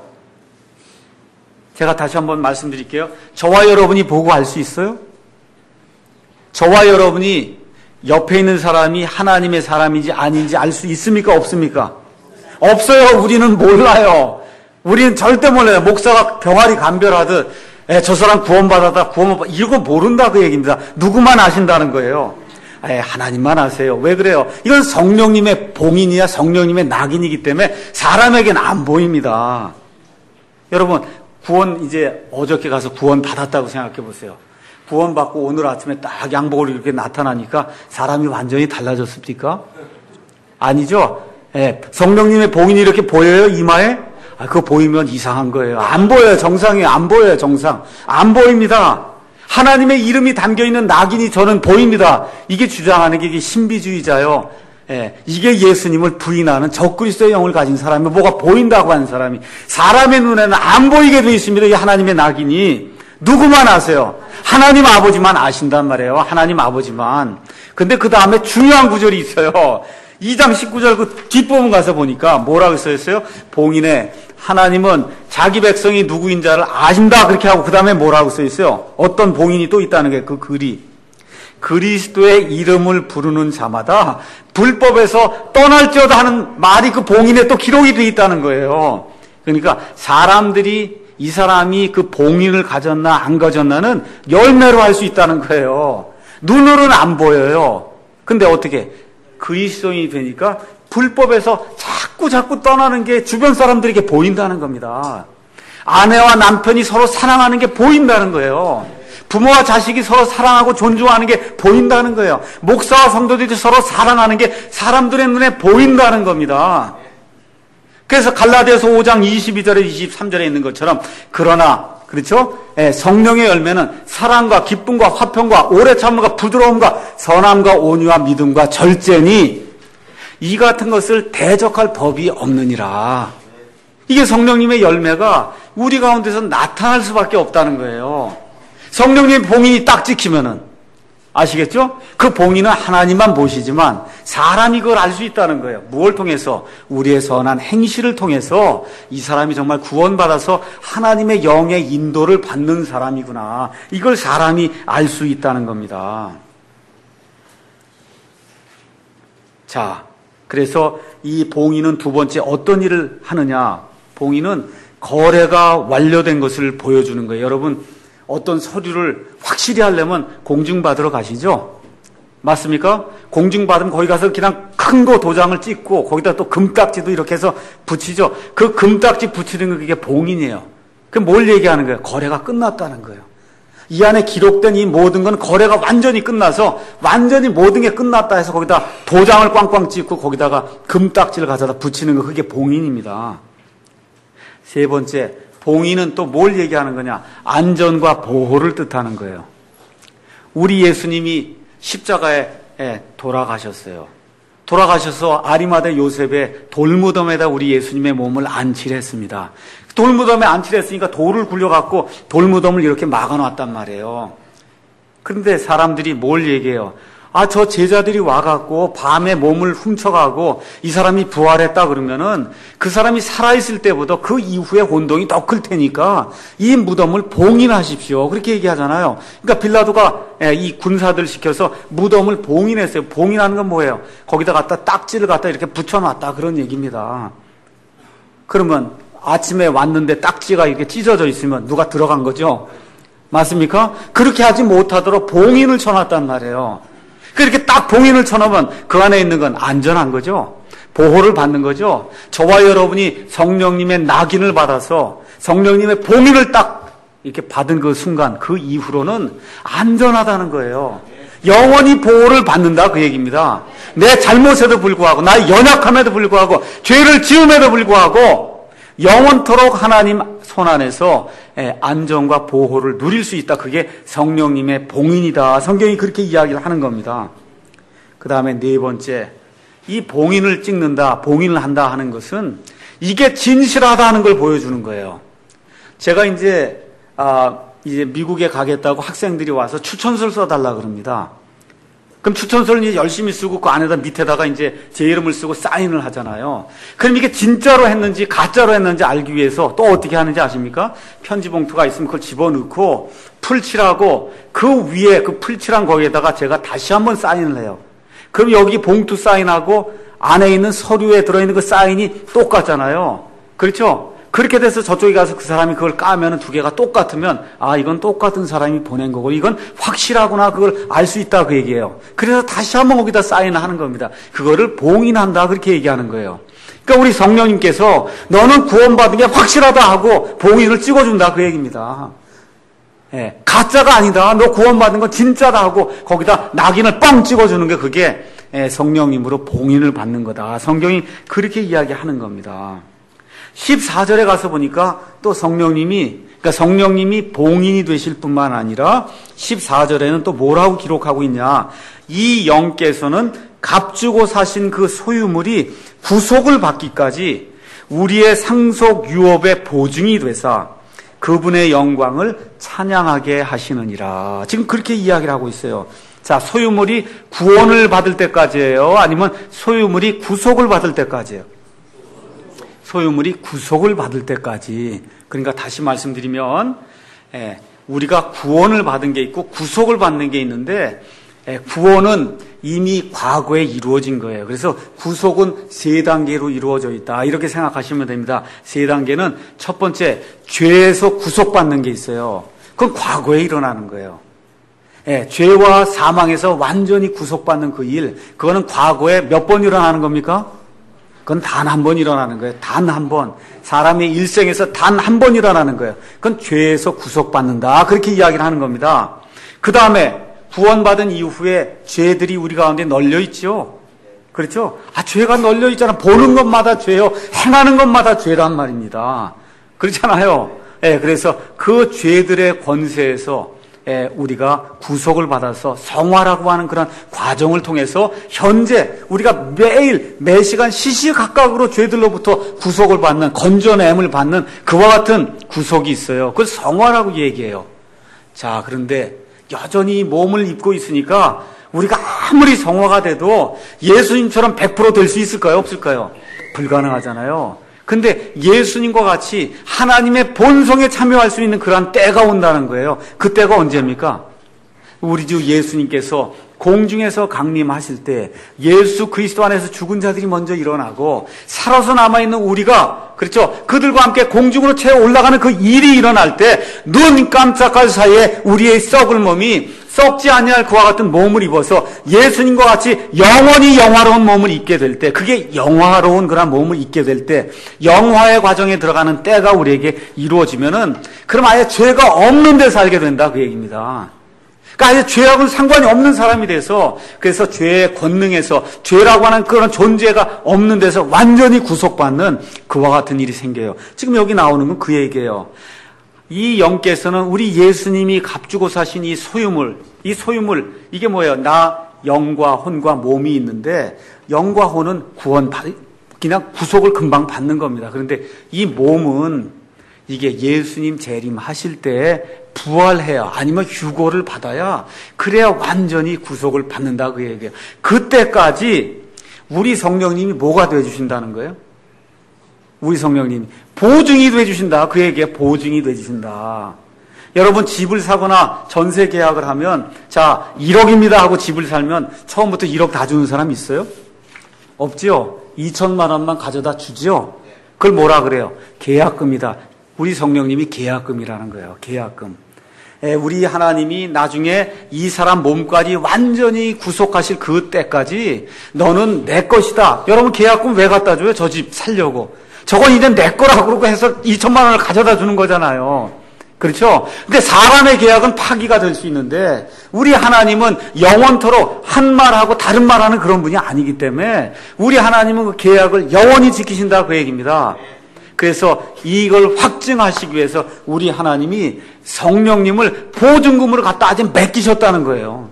제가 다시 한번 말씀드릴게요. 저와 여러분이 보고 알 수 있어요? 저와 여러분이 옆에 있는 사람이 하나님의 사람인지 아닌지 알 수 있습니까? 없습니까? 없어요. 우리는 몰라요. 우리는 절대 몰라요. 목사가 병아리 감별하듯 저 사람 구원받았다 이거 모른다 그 얘기입니다. 누구만 아신다는 거예요. 하나님만 아세요. 왜 그래요? 이건 성령님의 봉인이야 성령님의 낙인이기 때문에 사람에게는 안 보입니다. 여러분 구원 이제 어저께 가서 구원 받았다고 생각해 보세요. 구원 받고 오늘 아침에 딱 양복으로 이렇게 나타나니까 사람이 완전히 달라졌습니까? 아니죠. 성령님의 봉인이 이렇게 보여요 이마에? 그거 보이면 이상한 거예요. 안 보여요. 정상이 안 보여요. 정상 안 보입니다. 하나님의 이름이 담겨있는 낙인이 저는 보입니다. 이게 주장하는 게 이게 신비주의자요. 이게 예수님을 부인하는 적그리스도의 영을 가진 사람이 뭐가 보인다고 하는 사람이 사람의 눈에는 안 보이게 되어 있습니다. 이 하나님의 낙인이. 누구만 아세요? 하나님 아버지만 아신단 말이에요. 하나님 아버지만. 근데 그 다음에 중요한 구절이 있어요. 2장 19절 그 뒷부분 가서 보니까 뭐라고 써있어요? 봉인에 하나님은 자기 백성이 누구인 자를 아신다 그렇게 하고 그 다음에 뭐라고 써있어요? 어떤 봉인이 또 있다는 게 그 글이. 그리스도의 이름을 부르는 자마다 불법에서 떠날지어다 하는 말이 그 봉인에 또 기록이 되어 있다는 거예요. 그러니까 사람들이 이 사람이 그 봉인을 가졌나 안 가졌나는 열매로 할 수 있다는 거예요. 눈으로는 안 보여요. 근데 어떻게 그리스도인이 되니까 불법에서 자꾸 떠나는 게 주변 사람들에게 보인다는 겁니다. 아내와 남편이 서로 사랑하는 게 보인다는 거예요. 부모와 자식이 서로 사랑하고 존중하는 게 보인다는 거예요. 목사와 성도들이 서로 사랑하는 게 사람들의 눈에 보인다는 겁니다. 그래서 갈라디아서 5장 22절에 23절에 있는 것처럼 그러나 그렇죠? 성령의 열매는 사랑과 기쁨과 화평과 오래 참음과 부드러움과 선함과 온유와 믿음과 절제니 이 같은 것을 대적할 법이 없느니라. 이게 성령님의 열매가 우리 가운데서 나타날 수밖에 없다는 거예요. 성령님의 봉인이 딱 찍히면은 아시겠죠? 그 봉인은 하나님만 보시지만 사람이 그걸 알 수 있다는 거예요. 무엇을 통해서? 우리의 선한 행실을 통해서 이 사람이 정말 구원받아서 하나님의 영의 인도를 받는 사람이구나. 이걸 사람이 알 수 있다는 겁니다. 자, 그래서 이 봉인은 두 번째 어떤 일을 하느냐? 봉인은 거래가 완료된 것을 보여주는 거예요. 여러분, 어떤 서류를 확실히 하려면 공증받으러 가시죠? 맞습니까? 공증받으면 거기 가서 그냥 큰 거 도장을 찍고 거기다 또 금딱지도 이렇게 해서 붙이죠. 그 금딱지 붙이는 게 그게 봉인이에요. 그럼 뭘 얘기하는 거예요? 거래가 끝났다는 거예요. 이 안에 기록된 이 모든 건 거래가 완전히 끝나서 완전히 모든 게 끝났다 해서 거기다 도장을 꽝꽝 찍고 거기다가 금딱지를 가져다 붙이는 거 그게 봉인입니다. 세 번째, 봉인은 또 뭘 얘기하는 거냐? 안전과 보호를 뜻하는 거예요. 우리 예수님이 십자가에 돌아가셨어요. 돌아가셔서 아리마대 요셉의 돌무덤에다 우리 예수님의 몸을 안치를 했습니다. 돌무덤에 안치를 했으니까 돌을 굴려갖고 돌무덤을 이렇게 막아놨단 말이에요. 그런데 사람들이 뭘 얘기해요? 저 제자들이 와갖고 밤에 몸을 훔쳐가고 이 사람이 부활했다 그러면은 그 사람이 살아있을 때보다 그 이후에 혼동이 더 클 테니까 이 무덤을 봉인하십시오. 그렇게 얘기하잖아요. 그러니까 빌라도가 이 군사들 시켜서 무덤을 봉인했어요. 봉인하는 건 뭐예요? 거기다 갖다 딱지를 갖다 이렇게 붙여놨다 그런 얘기입니다. 그러면 아침에 왔는데 딱지가 이렇게 찢어져 있으면 누가 들어간 거죠? 맞습니까? 그렇게 하지 못하도록 봉인을 쳐놨단 말이에요. 그렇게 딱 봉인을 쳐놓으면 그 안에 있는 건 안전한 거죠. 보호를 받는 거죠. 저와 여러분이 성령님의 낙인을 받아서 성령님의 봉인을 딱 이렇게 받은 그 순간 그 이후로는 안전하다는 거예요. 영원히 보호를 받는다 그 얘기입니다. 내 잘못에도 불구하고 나의 연약함에도 불구하고 죄를 지음에도 불구하고 영원토록 하나님 손안에서 안전과 보호를 누릴 수 있다. 그게 성령님의 봉인이다. 성경이 그렇게 이야기를 하는 겁니다. 그 다음에 네 번째, 이 봉인을 찍는다, 봉인을 한다 하는 것은 이게 진실하다 하는 걸 보여주는 거예요. 제가 이제 미국에 가겠다고 학생들이 와서 추천서를 써달라 그럽니다. 그럼 추천서를 이제 열심히 쓰고 그 안에다 밑에다가 이제 제 이름을 쓰고 사인을 하잖아요. 그럼 이게 진짜로 했는지 가짜로 했는지 알기 위해서 또 어떻게 하는지 아십니까? 편지 봉투가 있으면 그걸 집어넣고 풀칠하고 그 위에 그 풀칠한 거기에다가 제가 다시 한번 사인을 해요. 그럼 여기 봉투 사인하고 안에 있는 서류에 들어있는 그 사인이 똑같잖아요. 그렇죠? 그렇게 돼서 저쪽에 가서 그 사람이 그걸 까면은 두 개가 똑같으면 이건 똑같은 사람이 보낸 거고 이건 확실하구나 그걸 알 수 있다 그 얘기예요. 그래서 다시 한번 거기다 사인을 하는 겁니다. 그거를 봉인한다 그렇게 얘기하는 거예요. 그러니까 우리 성령님께서 너는 구원받은 게 확실하다 하고 봉인을 찍어준다 그 얘기입니다. 가짜가 아니다. 너 구원받은 건 진짜다 하고 거기다 낙인을 뻥 찍어주는 게 그게 성령님으로 봉인을 받는 거다. 성경이 그렇게 이야기하는 겁니다. 14절에 가서 보니까 또 그러니까 성령님이 봉인이 되실 뿐만 아니라 14절에는 또 뭐라고 기록하고 있냐. 이 영께서는 값주고 사신 그 소유물이 구속을 받기까지 우리의 상속 유업의 보증이 되사 그분의 영광을 찬양하게 하시느니라. 지금 그렇게 이야기를 하고 있어요. 자, 소유물이 구원을 받을 때까지예요? 아니면 소유물이 구속을 받을 때까지예요? 소유물이 구속을 받을 때까지. 그러니까 다시 말씀드리면 우리가 구원을 받은 게 있고 구속을 받는 게 있는데 구원은 이미 과거에 이루어진 거예요. 그래서 구속은 세 단계로 이루어져 있다. 이렇게 생각하시면 됩니다. 세 단계는 첫 번째, 죄에서 구속받는 게 있어요. 그건 과거에 일어나는 거예요. 죄와 사망에서 완전히 구속받는 그 일, 그거는 과거에 몇 번 일어나는 겁니까? 그건 단 한 번 일어나는 거예요. 단 한 번. 사람의 일생에서 단 한 번 일어나는 거예요. 그건 죄에서 구속받는다. 그렇게 이야기를 하는 겁니다. 그 다음에 구원받은 이후에 죄들이 우리 가운데 널려 있죠. 그렇죠? 죄가 널려 있잖아. 보는 것마다 죄요. 행하는 것마다 죄란 말입니다. 그렇잖아요. 그래서 그 죄들의 권세에서 우리가 구속을 받아서 성화라고 하는 그런 과정을 통해서 현재 우리가 매일 매시간 시시각각으로 죄들로부터 구속을 받는, 건져냄을 받는 그와 같은 구속이 있어요. 그걸 성화라고 얘기해요. 자, 그런데 여전히 몸을 입고 있으니까 우리가 아무리 성화가 돼도 예수님처럼 100% 될 수 있을까요? 없을까요? 불가능하잖아요. 근데 예수님과 같이 하나님의 본성에 참여할 수 있는 그러한 때가 온다는 거예요. 그 때가 언제입니까? 우리 주 예수님께서 공중에서 강림하실 때 예수 그리스도 안에서 죽은 자들이 먼저 일어나고 살아서 남아있는 우리가, 그렇죠, 그들과 함께 공중으로 채워 올라가는 그 일이 일어날 때 눈 깜짝할 사이에 우리의 썩을 몸이 썩지 아니할 그와 같은 몸을 입어서 예수님과 같이 영원히 영화로운 몸을 입게 될 때, 그게 영화로운 그런 몸을 입게 될 때, 영화의 과정에 들어가는 때가 우리에게 이루어지면은 그럼 아예 죄가 없는 데 살게 된다, 그 얘기입니다. 그러니까 아예 죄하고는 상관이 없는 사람이 돼서, 그래서 죄의 권능에서 죄라고 하는 그런 존재가 없는 데서 완전히 구속받는 그와 같은 일이 생겨요. 지금 여기 나오는 건 그 얘기예요. 이 영께서는 우리 예수님이 값주고 사신 이 소유물, 이게 뭐예요? 나 영과 혼과 몸이 있는데 영과 혼은 그냥 구속을 금방 받는 겁니다. 그런데 이 몸은 이게 예수님 재림하실 때 부활해야, 아니면 휴고를 받아야, 그래야 완전히 구속을 받는다, 그 얘기예요. 그때까지 우리 성령님이 뭐가 되어주신다는 거예요? 우리 성령님이 보증이 되어주신다, 그 얘기예요. 보증이 되어주신다. 여러분, 집을 사거나 전세 계약을 하면, 자, 1억입니다 하고 집을 살면 처음부터 1억 다 주는 사람 있어요? 없지요? 2천만 원만 가져다 주지요? 그걸 뭐라 그래요? 계약금이다. 우리 성령님이 계약금이라는 거예요. 계약금. 우리 하나님이 나중에 이 사람 몸까지 완전히 구속하실 그 때까지 너는 내 것이다. 여러분, 계약금 왜 갖다 줘요? 저 집 살려고. 저건 이제 내 거라고 그러고 해서 2천만 원을 가져다 주는 거잖아요. 그렇죠? 근데 사람의 계약은 파기가 될 수 있는데 우리 하나님은 영원토록 한 말하고 다른 말하는 그런 분이 아니기 때문에 우리 하나님은 그 계약을 영원히 지키신다, 그 얘기입니다. 그래서 이걸 확증하시기 위해서 우리 하나님이 성령님을 보증금으로 갖다 아직 맡기셨다는 거예요.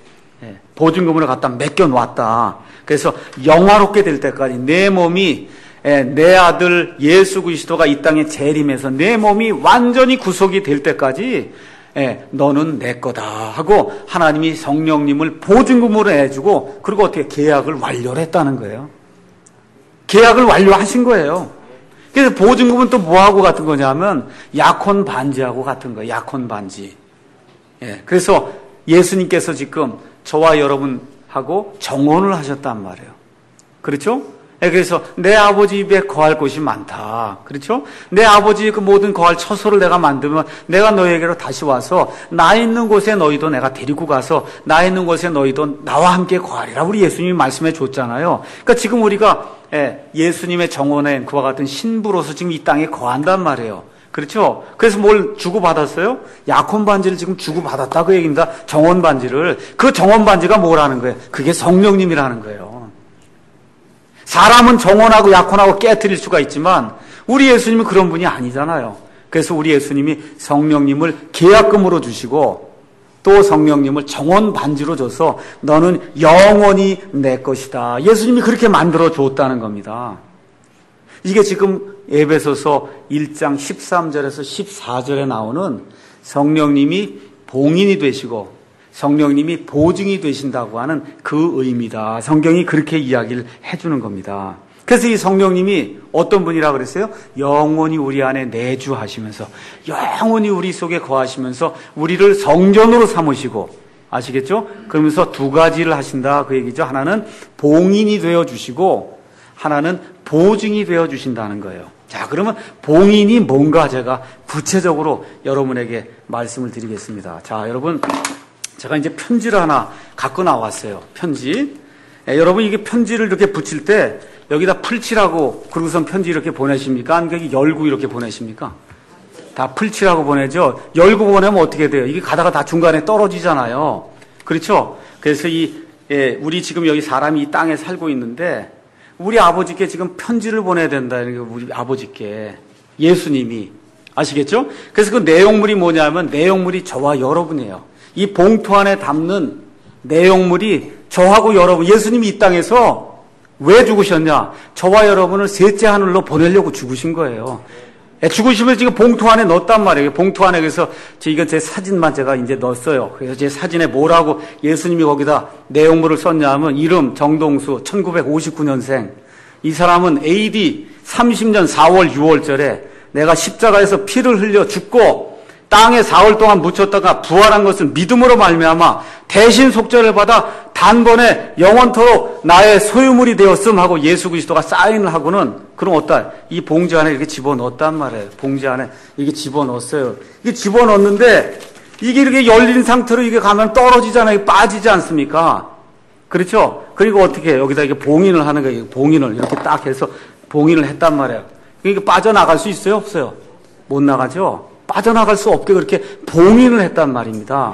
보증금으로 갖다 맡겨놓았다. 그래서 영화롭게 될 때까지 내 몸이, 내 아들 예수 그리스도가 이 땅에 재림해서 내 몸이 완전히 구속이 될 때까지 너는 내 거다 하고 하나님이 성령님을 보증금으로 해주고, 그리고 어떻게 계약을 완료를 했다는 거예요. 계약을 완료하신 거예요. 그래서 보증금은 또 뭐하고 같은 거냐면 약혼 반지하고 같은 거예요. 약혼 반지. 그래서 예수님께서 지금 저와 여러분하고 정혼을 하셨단 말이에요. 그렇죠? 그래서 내 아버지 집에 거할 곳이 많다. 그렇죠? 내 아버지의 그 모든 거할 처소를 내가 만들면 내가 너희에게로 다시 와서 나 있는 곳에 너희도 내가 데리고 가서 나 있는 곳에 너희도 나와 함께 거하리라. 우리 예수님이 말씀해 줬잖아요. 그러니까 지금 우리가 예수님의 정원에 그와 같은 신부로서 지금 이 땅에 거한단 말이에요. 그렇죠? 그래서 뭘 주고받았어요? 약혼 반지를 지금 주고받았다, 그 얘기입니다. 정원 반지를. 그 정원 반지가 뭐라는 거예요? 그게 성령님이라는 거예요. 사람은 정원하고 약혼하고 깨트릴 수가 있지만 우리 예수님은 그런 분이 아니잖아요. 그래서 우리 예수님이 성령님을 계약금으로 주시고 또 성령님을 정원 반지로 줘서 너는 영원히 내 것이다. 예수님이 그렇게 만들어 줬다는 겁니다. 이게 지금 에베소서 1장 13절에서 14절에 나오는 성령님이 봉인이 되시고 성령님이 보증이 되신다고 하는 그 의미다. 성경이 그렇게 이야기를 해주는 겁니다. 그래서 이 성령님이 어떤 분이라 그랬어요? 영원히 우리 안에 내주하시면서 영원히 우리 속에 거하시면서 우리를 성전으로 삼으시고, 아시겠죠? 그러면서 두 가지를 하신다 그 얘기죠. 하나는 봉인이 되어주시고 하나는 보증이 되어주신다는 거예요. 자, 그러면 봉인이 뭔가 제가 구체적으로 여러분에게 말씀을 드리겠습니다. 자, 여러분, 제가 이제 편지를 하나 갖고 나왔어요. 편지. 여러분, 이게 편지를 이렇게 붙일 때 여기다 풀칠하고 그러고선 편지 이렇게 보내십니까? 아니면 여기 열고 이렇게 보내십니까? 다 풀칠하고 보내죠. 열고 보내면 어떻게 돼요? 이게 가다가 다 중간에 떨어지잖아요. 그렇죠? 그래서 우리 지금 여기 사람이 이 땅에 살고 있는데 우리 아버지께 지금 편지를 보내야 된다. 우리 아버지께. 예수님이. 아시겠죠? 그래서 그 내용물이 뭐냐면 내용물이 저와 여러분이에요. 이 봉투 안에 담는 내용물이 저하고 여러분, 예수님이 이 땅에서 왜 죽으셨냐? 저와 여러분을 셋째 하늘로 보내려고 죽으신 거예요. 죽으시면 지금 봉투 안에 넣었단 말이에요. 봉투 안에. 그래서 이건 제 사진만 제가 이제 넣었어요. 그래서 제 사진에 뭐라고 예수님이 거기다 내용물을 썼냐 하면 이름 정동수 1959년생. 이 사람은 AD 30년 4월 6월절에 내가 십자가에서 피를 흘려 죽고 땅에 4월 동안 묻혔다가 부활한 것을 믿음으로 말미암아 대신 속죄를 받아 단번에 영원토록 나의 소유물이 되었음 하고 예수 그리스도가 사인을 하고는 그럼 어떠? 이 봉지 안에 이렇게 집어넣었단 말이에요. 봉지 안에 이게 집어넣었어요. 이게 집어넣었는데 이게 이렇게 열린 상태로 이게 가면 떨어지잖아요. 빠지지 않습니까? 그렇죠? 그리고 어떻게 해요? 여기다 이게 봉인을 하는 거예요. 봉인을 이렇게 딱 해서 봉인을 했단 말이에요. 이게 빠져나갈 수 있어요? 없어요? 못 나가죠? 빠져나갈 수 없게 그렇게 봉인을 했단 말입니다.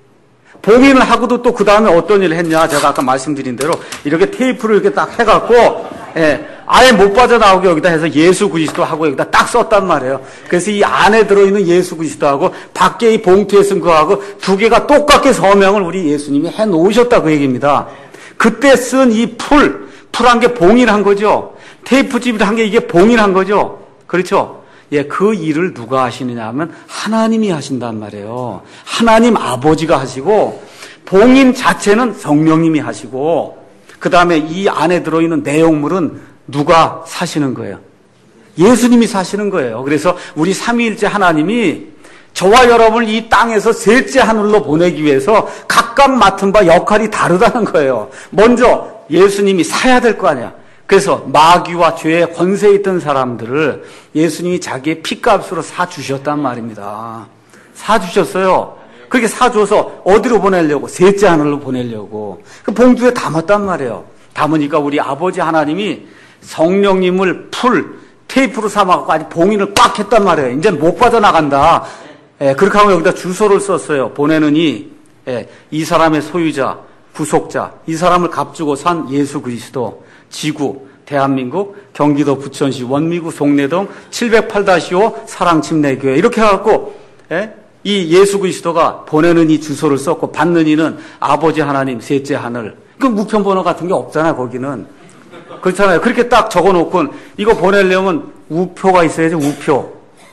봉인을 하고도 또 그 다음에 어떤 일을 했냐. 제가 아까 말씀드린 대로 이렇게 테이프를 이렇게 딱 해갖고, 아예 못 빠져나오게 여기다 해서 예수 그리스도하고 여기다 딱 썼단 말이에요. 그래서 이 안에 들어있는 예수 그리스도하고 밖에 이 봉투에 쓴 거하고 두 개가 똑같게 서명을 우리 예수님이 해 놓으셨다 그 얘기입니다. 그때 쓴 이 풀 한 게 봉인한 거죠. 테이프집을 한 게 이게 봉인한 거죠. 그렇죠? 예, 그 일을 누가 하시느냐 하면 하나님이 하신단 말이에요. 하나님 아버지가 하시고 봉인 자체는 성령님이 하시고 그 다음에 이 안에 들어있는 내용물은 누가 사시는 거예요? 예수님이 사시는 거예요. 그래서 우리 삼위일체 하나님이 저와 여러분을 이 땅에서 셋째 하늘로 보내기 위해서 각각 맡은 바 역할이 다르다는 거예요. 먼저 예수님이 사야 될 거 아니야. 그래서 마귀와 죄의 권세에 있던 사람들을 예수님이 자기의 피값으로 사주셨단 말입니다. 사주셨어요. 그렇게 사줘서 어디로 보내려고? 셋째 하늘로 보내려고. 그 봉투에 담았단 말이에요. 담으니까 우리 아버지 하나님이 성령님을 테이프로 삼아갖고 아주 봉인을 꽉 했단 말이에요. 이제 못 빠져나간다. 그렇게 하면 여기다 주소를 썼어요. 보내느니 이 사람의 소유자, 구속자, 이 사람을 값주고 산 예수 그리스도, 지구, 대한민국, 경기도 부천시 원미구 송내동 708-5 사랑침례교회 이렇게 해갖고 이 예수 그리스도가 보내는 이 주소를 썼고 받는 이는 아버지 하나님 셋째 하늘. 그 우편번호 같은 게 없잖아요. 거기는. 그렇잖아요. 그렇게 딱 적어놓고 이거 보내려면 우표가 있어야죠. 우표.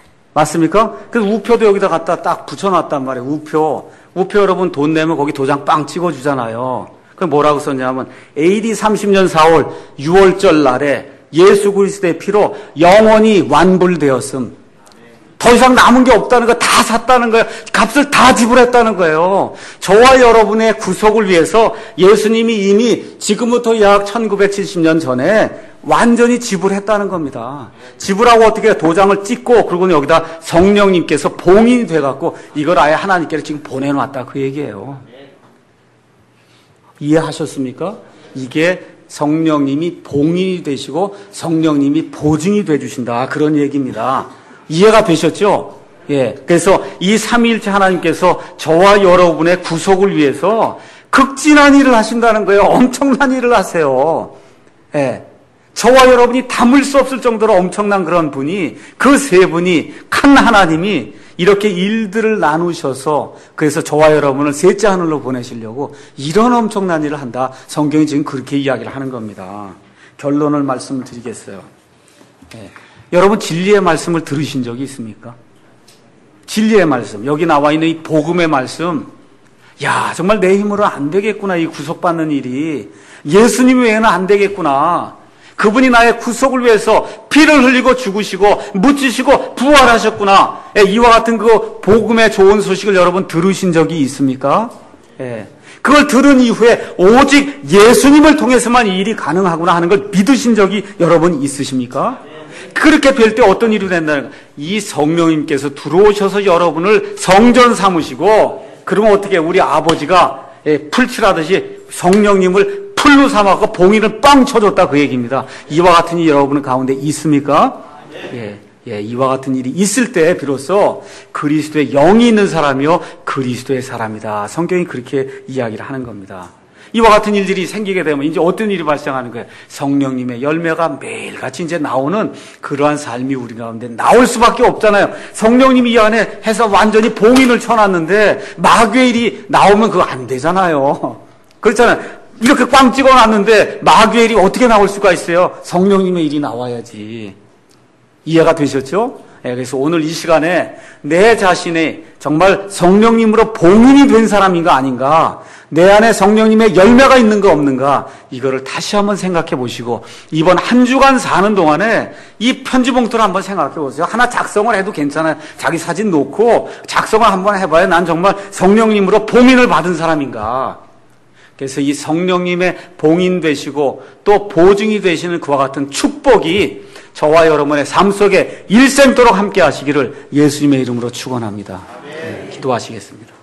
맞습니까? 그래서 우표도 여기다 갖다 딱 붙여놨단 말이에요. 우표 여러분 돈 내면 거기 도장 빵 찍어주잖아요. 그 뭐라고 썼냐면 AD 30년 4월 6월절 날에 예수 그리스도의 피로 영원히 완불되었음. 더 이상 남은 게 없다는 거 다 샀다는 거예요. 값을 다 지불했다는 거예요. 저와 여러분의 구속을 위해서 예수님이 이미 지금부터 약 1970년 전에 완전히 지불했다는 겁니다. 지불하고 어떻게 해요? 도장을 찍고 그리고 여기다 성령님께서 봉인이 돼갖고 이걸 아예 하나님께로 지금 보내놨다 그 얘기예요. 이해하셨습니까? 이게 성령님이 봉인이 되시고 성령님이 보증이 돼주신다 그런 얘기입니다. 이해가 되셨죠? 예. 그래서 이 삼위일체 하나님께서 저와 여러분의 구속을 위해서 극진한 일을 하신다는 거예요. 엄청난 일을 하세요. 예. 저와 여러분이 담을 수 없을 정도로 엄청난 그런 분이, 그 세 분이, 큰 하나님이 이렇게 일들을 나누셔서 그래서 저와 여러분을 셋째 하늘로 보내시려고 이런 엄청난 일을 한다. 성경이 지금 그렇게 이야기를 하는 겁니다. 결론을 말씀을 드리겠어요. 네. 여러분 진리의 말씀을 들으신 적이 있습니까? 진리의 말씀, 여기 나와 있는 이 복음의 말씀, 야, 정말 내 힘으로 안 되겠구나, 이 구속받는 일이. 예수님 외에는 안 되겠구나. 그분이 나의 구속을 위해서 피를 흘리고 죽으시고 묻히시고 부활하셨구나. 예, 이와 같은 그 복음의 좋은 소식을 여러분 들으신 적이 있습니까? 예. 그걸 들은 이후에 오직 예수님을 통해서만 이 일이 가능하구나 하는 걸 믿으신 적이 여러분 있으십니까? 그렇게 뵐 때 어떤 일이 된다는 거예요? 이 성령님께서 들어오셔서 여러분을 성전 삼으시고, 그러면 어떻게 우리 아버지가 풀칠하듯이 성령님을 풀로 삼아서 봉인을 빵 쳐줬다 그 얘기입니다. 이와 같은 일이 여러분 가운데 있습니까? 예, 이와 같은 일이 있을 때 비로소 그리스도의 영이 있는 사람이요 그리스도의 사람이다. 성경이 그렇게 이야기를 하는 겁니다. 이와 같은 일들이 생기게 되면 이제 어떤 일이 발생하는 거예요? 성령님의 열매가 매일같이 이제 나오는 그러한 삶이 우리 가운데 나올 수밖에 없잖아요. 성령님이 이 안에 해서 완전히 봉인을 쳐놨는데 마귀의 일이 나오면 그거 안 되잖아요. 그렇잖아요. 이렇게 꽝 찍어놨는데 마귀의 일이 어떻게 나올 수가 있어요? 성령님의 일이 나와야지. 이해가 되셨죠? 예, 그래서 오늘 이 시간에 내 자신이 정말 성령님으로 봉인이 된 사람인가 아닌가, 내 안에 성령님의 열매가 있는가 없는가, 이거를 다시 한번 생각해 보시고 이번 한 주간 사는 동안에 이 편지 봉투를 한번 생각해 보세요. 하나 작성을 해도 괜찮아요. 자기 사진 놓고 작성을 한번 해봐요. 난 정말 성령님으로 봉인을 받은 사람인가. 그래서 이 성령님의 봉인 되시고 또 보증이 되시는 그와 같은 축복이 저와 여러분의 삶 속에 일생도록 함께 하시기를 예수님의 이름으로 축원합니다. 네, 기도하시겠습니다.